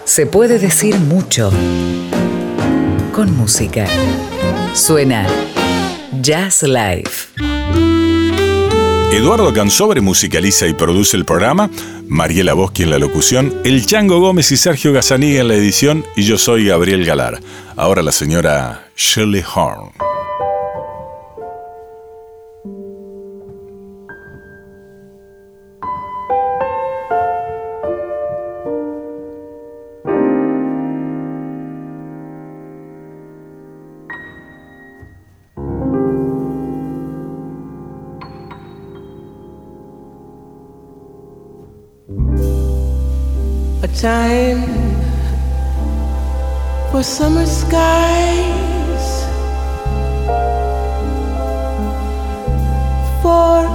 Se puede decir mucho con música. Suena Jazz Live. Eduardo Cansobre musicaliza y produce el programa, Mariela Boschi en la locución, El Chango Gómez y Sergio Gazzaniga en la edición y yo soy Gabriel Galar. Ahora la señora Shirley Horn. Time for summer skies, for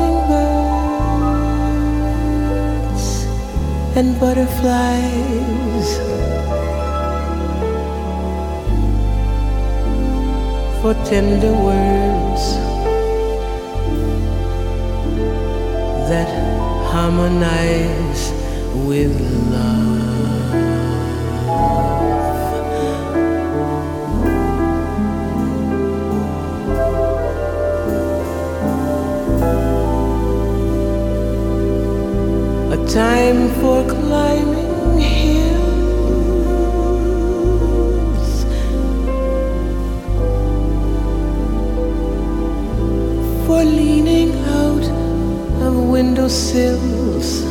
hummingbirds and butterflies, for tender words that harmonize with love. A time for climbing hills, for leaning out of windowsills,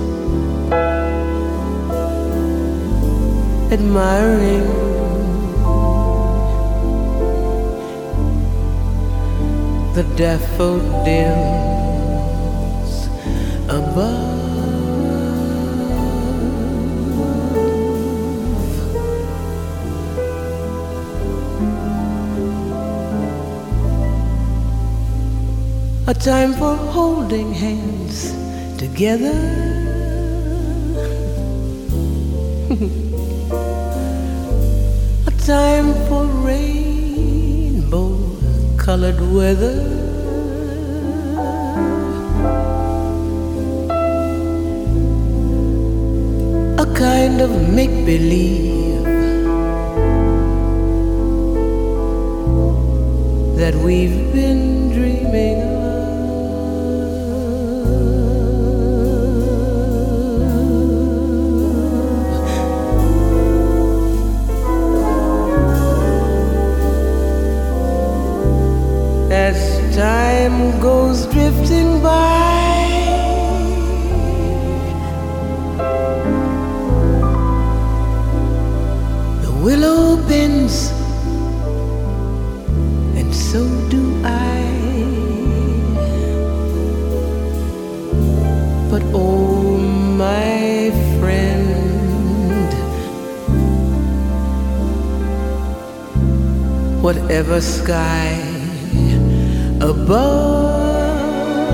admiring the daffodils above. A time for holding hands together, time for rainbow-colored weather, a kind of make-believe that we've been dreaming of. As time goes drifting by, the willow bends, and so do I. But oh, my friend, whatever sky above,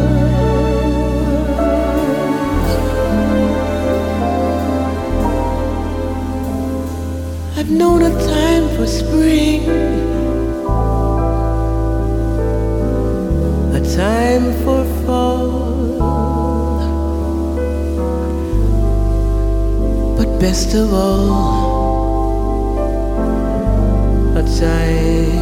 I've known a time for spring, a time for fall, but best of all, a time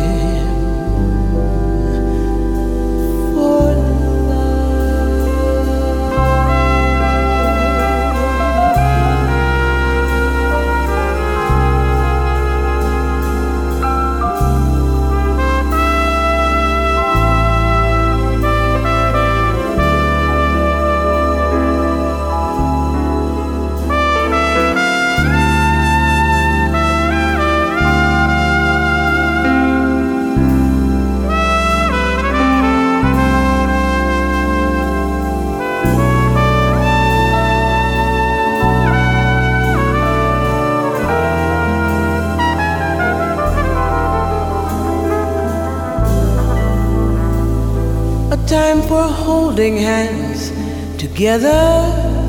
time for holding hands together,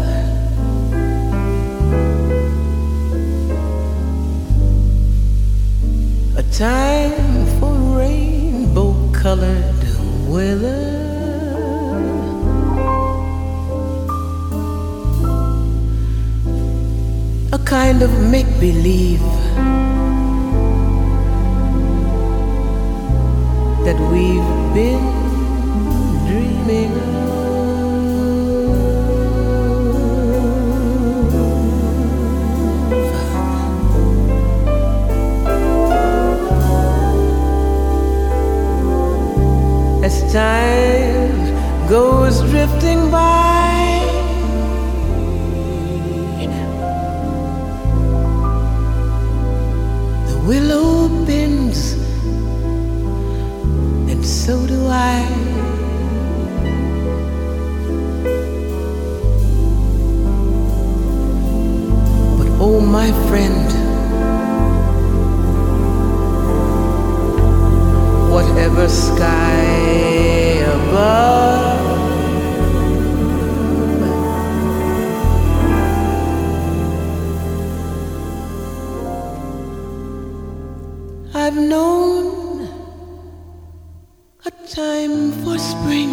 a time for rainbow-colored weather, a kind of make-believe that we've been dreaming of. As time goes drifting by, the willow bends, and so do I. But oh, my friend, whatever sky above, I've known a time for spring,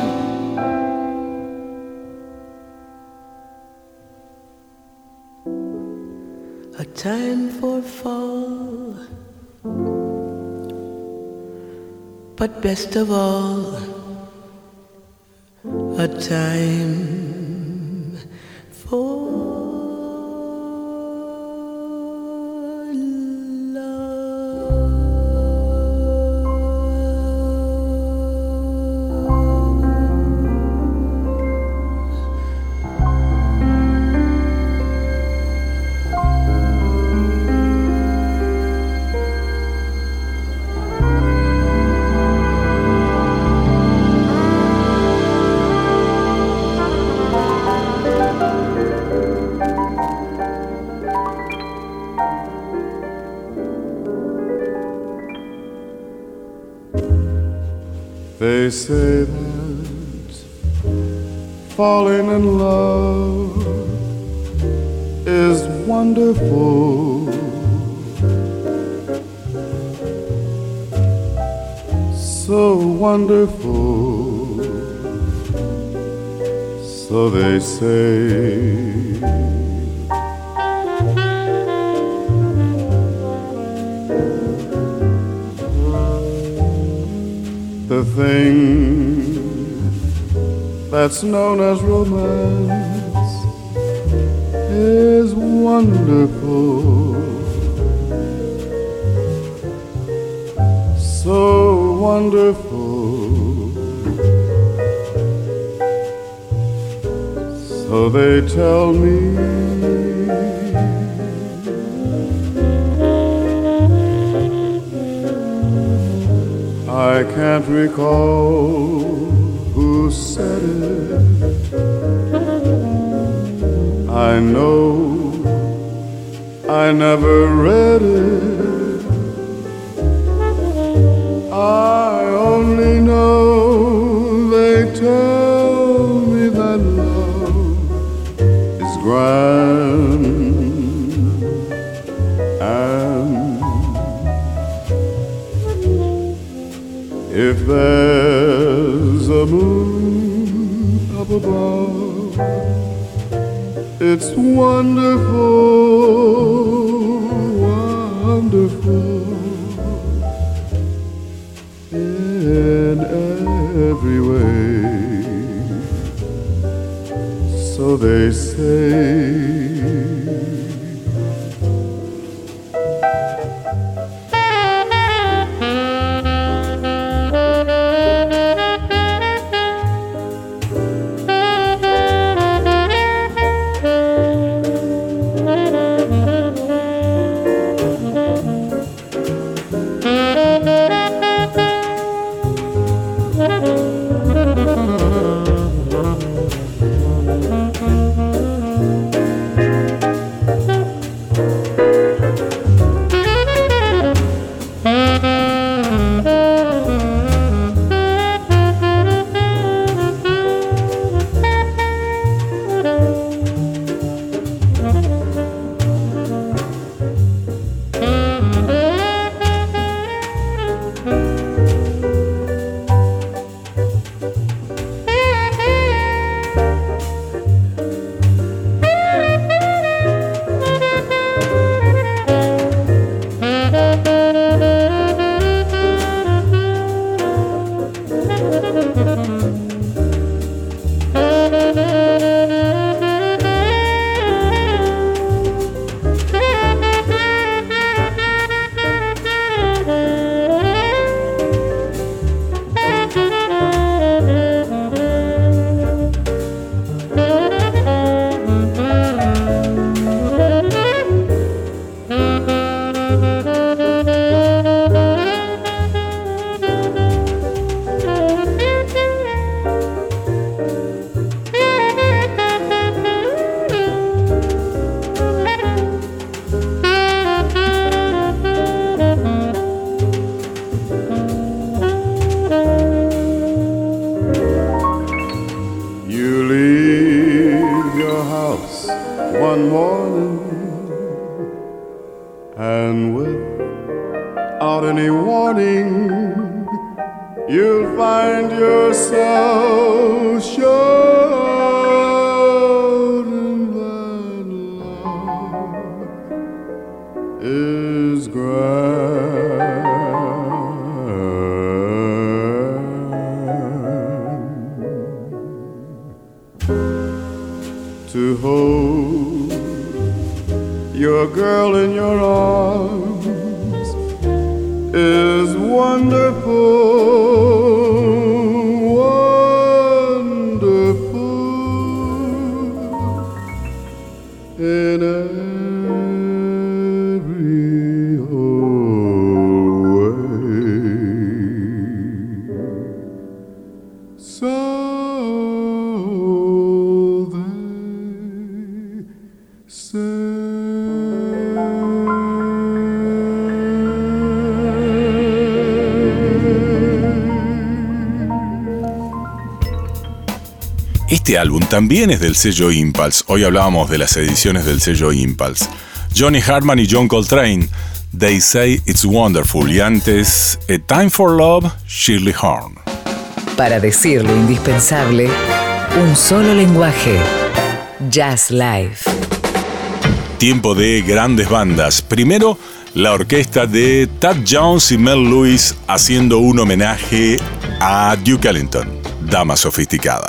a time for fall, but best of all, a time for They say that falling in love is wonderful, so wonderful, so they say. The thing that's known as romance is wonderful, so wonderful, so they tell me. I can't recall who said it. I know I never read it. I only know they tell me that love is grand and if there's a moon up above, it's wonderful, wonderful in every way, so they say. one morning, and without any warning, you'll find yourself shouting that love is grand. To hold your girl in your arms is wonderful, wonderful in every old way. So este álbum también es del sello Impulse. Hoy hablábamos de las ediciones del sello Impulse. Johnny Hartman y John Coltrane, They Say It's Wonderful. Y antes, A Time for Love, Shirley Horn. Para decir lo indispensable, un solo lenguaje. Jazz Live. Tiempo de grandes bandas. Primero, la orquesta de Thad Jones y Mel Lewis haciendo un homenaje a Duke Ellington, dama sofisticada.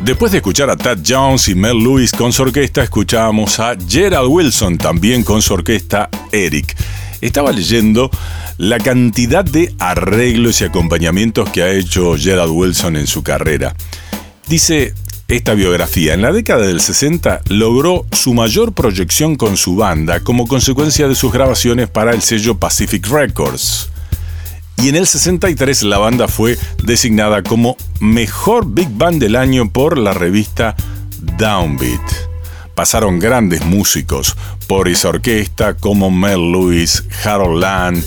Después de escuchar a Thad Jones y Mel Lewis con su orquesta, escuchábamos a Gerald Wilson también con su orquesta Eric. Estaba leyendo la cantidad de arreglos y acompañamientos que ha hecho Gerald Wilson en su carrera. Dice esta biografía: en la década del 60 logró su mayor proyección con su banda como consecuencia de sus grabaciones para el sello Pacific Records. Y en el 63 la banda fue designada como Mejor Big Band del Año por la revista Downbeat. Pasaron grandes músicos por esa orquesta como Mel Lewis, Harold Land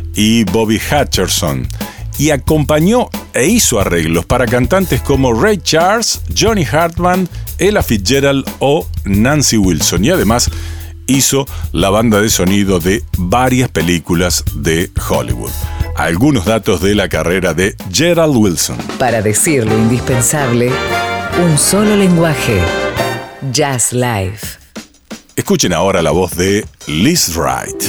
y Bobby Hutcherson, y acompañó e hizo arreglos para cantantes como Ray Charles, Johnny Hartman, Ella Fitzgerald o Nancy Wilson, y además hizo la banda de sonido de varias películas de Hollywood. Algunos datos de la carrera de Gerald Wilson. Para decir lo indispensable, un solo lenguaje. Jazz Live. Escuchen ahora la voz de Liz Wright.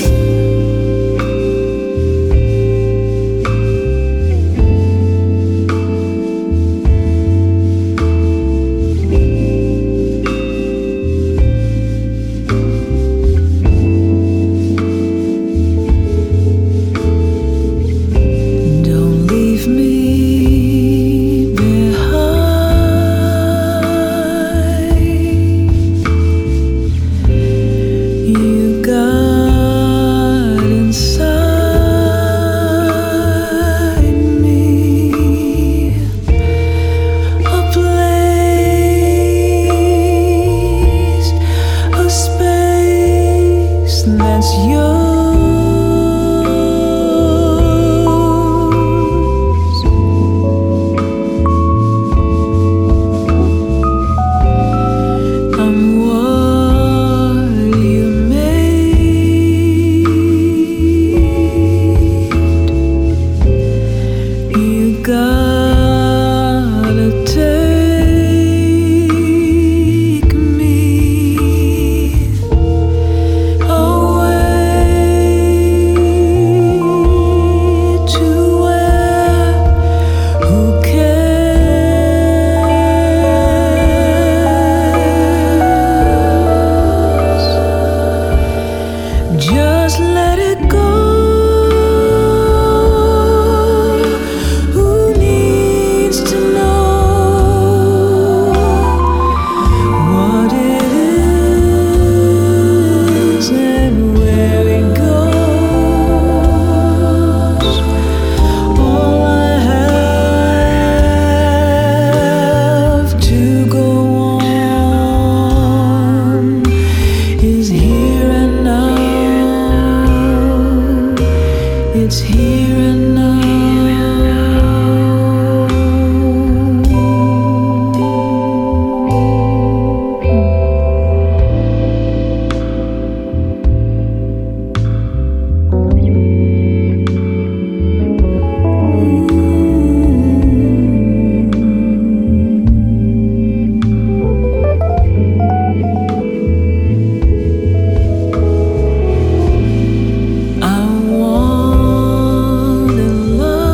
I want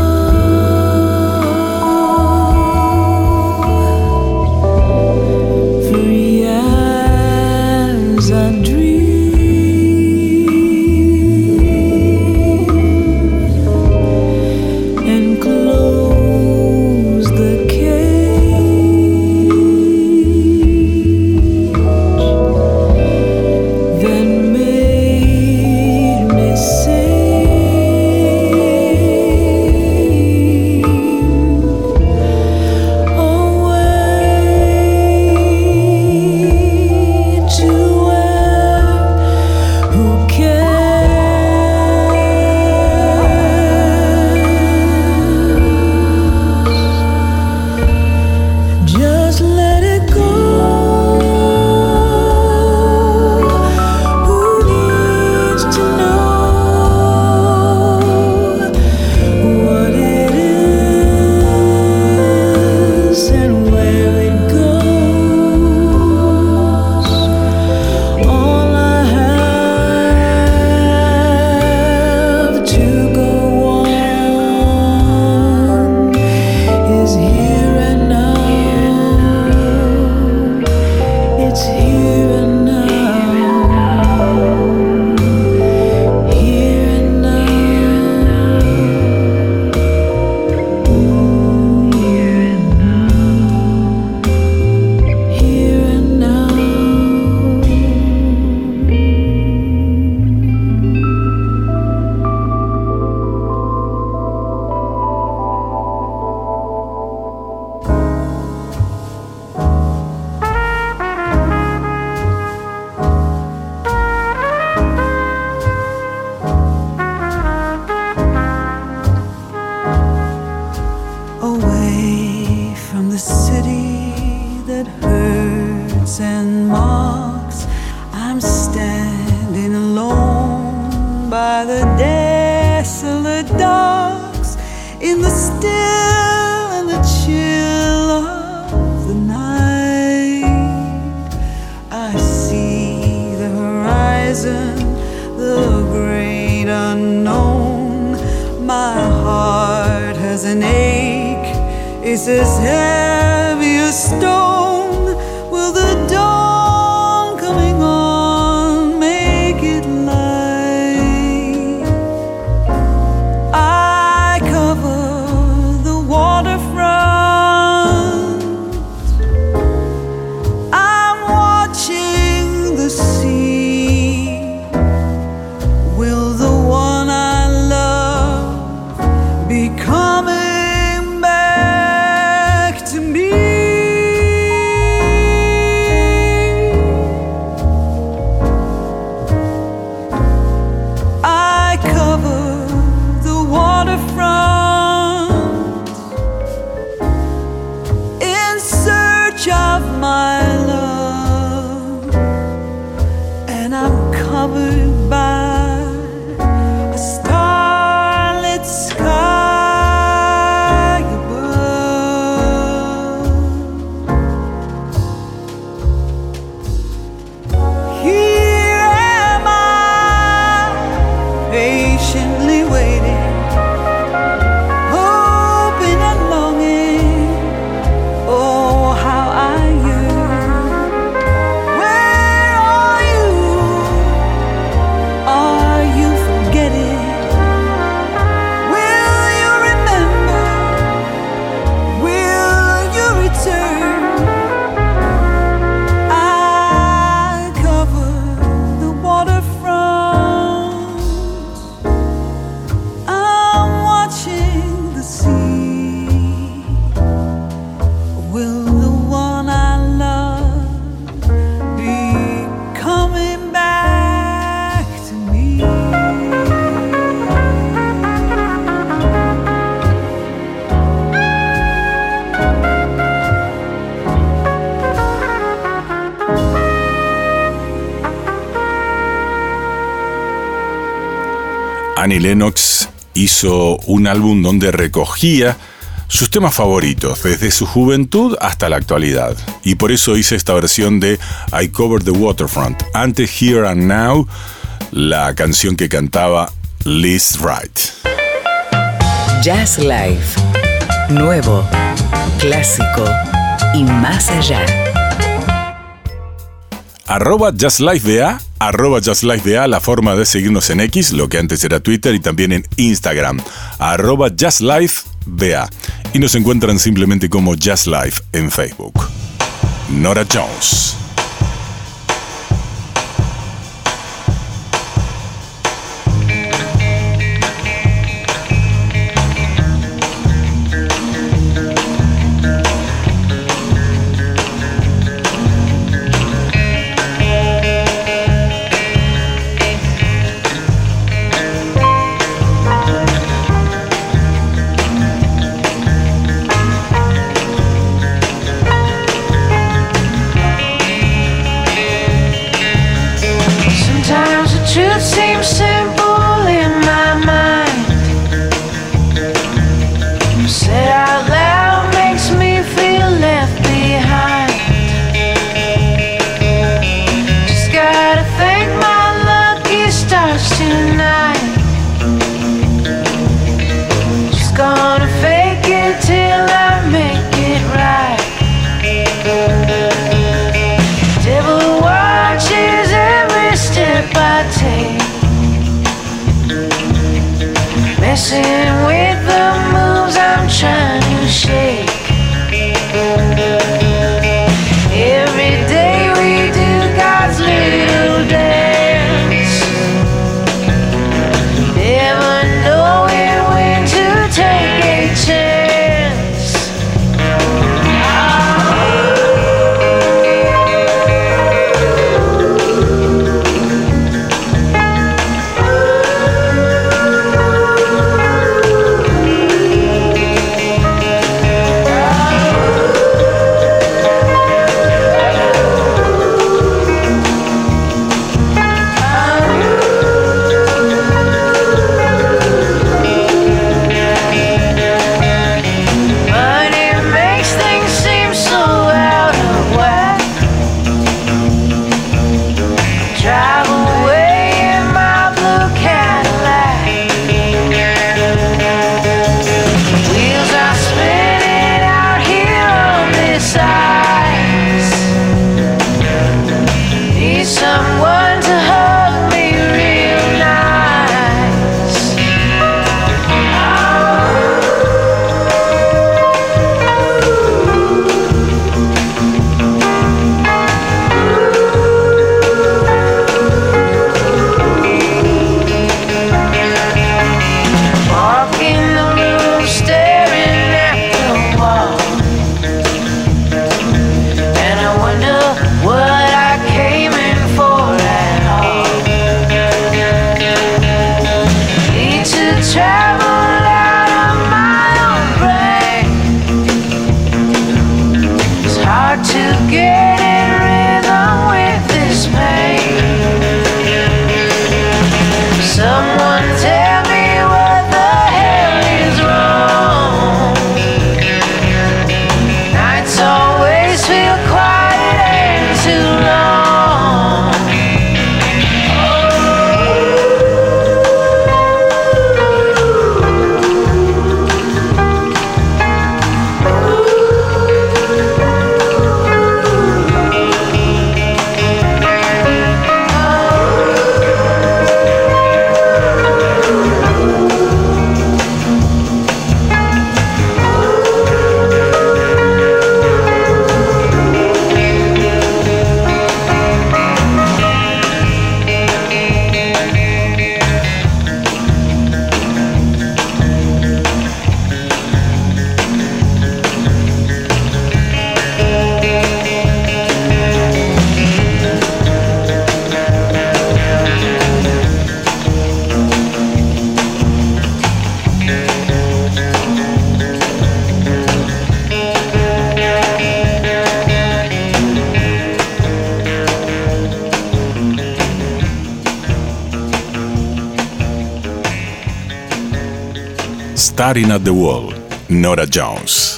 desolate docks, in the still and the chill of the night. I see the horizon, the great unknown. My heart has an ache, it's as heavy as stone. Will the dawn coming on make it light? I cover the waterfront, I'm watching the sea. Will the one I love be coming back to me? I cover the waterfront in search of my love, and I'm covered by a starlit sky above. Here am I, patiently waiting, hoping and longing. Oh, how I yearn. Where are you? Are you forgetting? Will you remember? Will you return? I cover the waterfront, I'm watching the sea. Will the one I love be coming back to me? Annie Lennox hizo un álbum donde recogía sus temas favoritos, desde su juventud hasta la actualidad. Y por eso hice esta versión de I Covered the Waterfront. Antes, Here and Now, la canción que cantaba Liz Wright. Jazz Live. Nuevo, clásico y más allá. @JazzLifeBA, @JazzLifeBA, la forma de seguirnos en X, lo que antes era Twitter, y también en Instagram, @JazzLifeBA. Y nos encuentran simplemente como Jazz Life en Facebook. Nora Jones. Truth seems simple in my mind. Said out loud makes me feel left behind. Just gotta thank my lucky stars tonight. Just gonna fake it till I make it right. Devil watches every step I take, messing with the moves I'm trying to shake. Every day we do God's little dance, never knowing when to take a chance. traveled out of my own brain. It's hard to get in rhythm with this pain. Someone tell me what the hell is wrong. Nights always feel quiet and too long. Staring at the Wall, Norah Jones.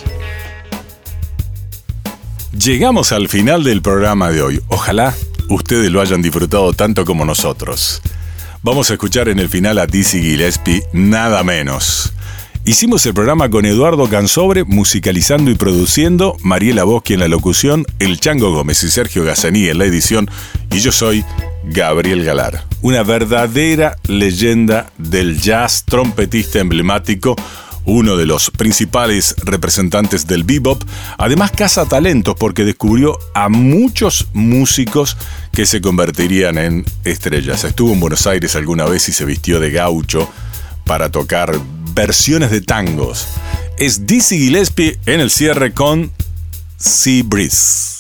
Llegamos al final del programa de hoy. Ojalá ustedes lo hayan disfrutado tanto como nosotros. Vamos a escuchar en el final a Dizzy Gillespie, nada menos. Hicimos el programa con Eduardo Cansobre musicalizando y produciendo, Mariela Boschi en la locución, el Chango Gómez y Sergio Gazzani en la edición, y yo soy Gabriel Galar. Una verdadera leyenda del jazz, trompetista emblemático, uno de los principales representantes del bebop. Además cazatalentos porque descubrió a muchos músicos que se convertirían en estrellas. Estuvo en Buenos Aires alguna vez y se vistió de gaucho para tocar versiones de tangos. Es Dizzy Gillespie en el cierre con Sea Breeze.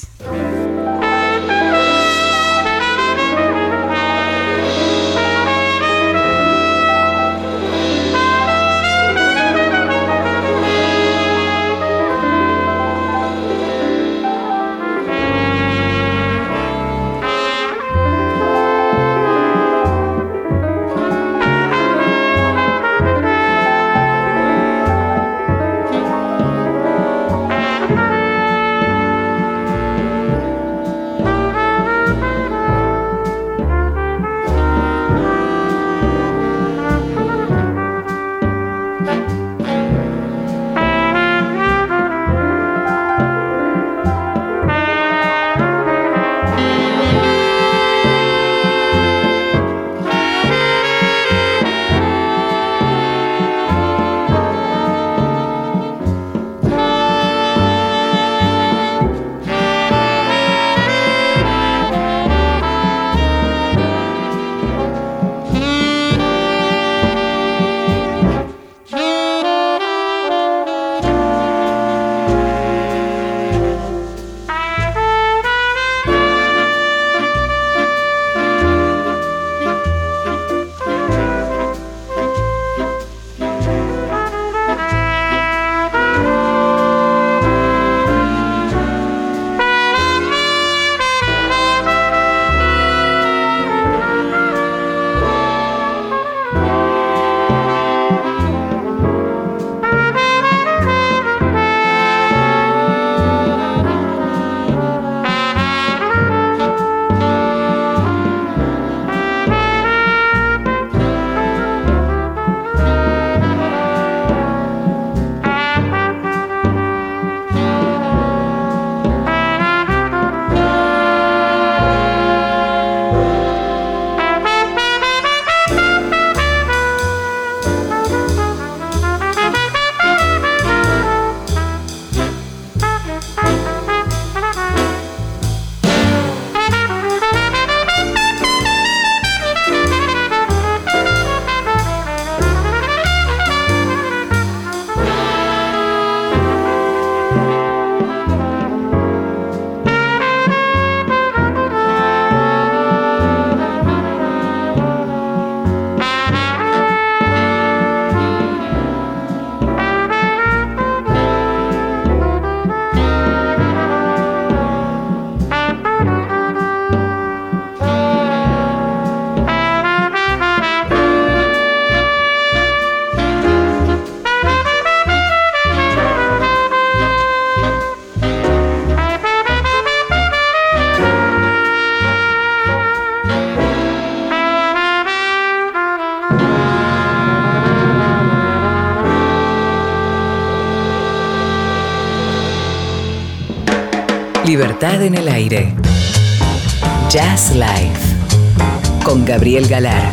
Libertad en el aire. Jazz Live con Gabriel Galar.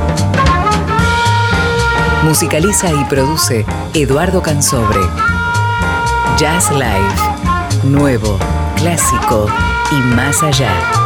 Musicaliza y produce Eduardo Cansobre. Jazz Live. Nuevo, clásico y más allá.